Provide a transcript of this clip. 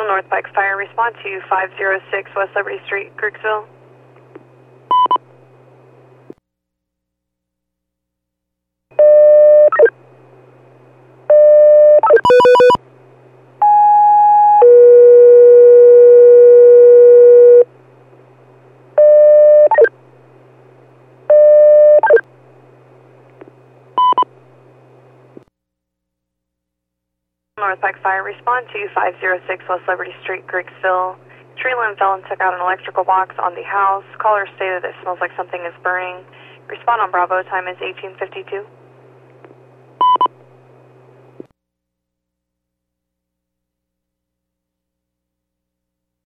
North Pike Fire, respond to 506 West Liberty Street, Kirksville. North Pike Fire, respond to 506 West Liberty Street, Kirksville. Tree limb fell and took out an electrical box on the house. Caller stated it smells like something is burning. Respond on Bravo, time is 1852.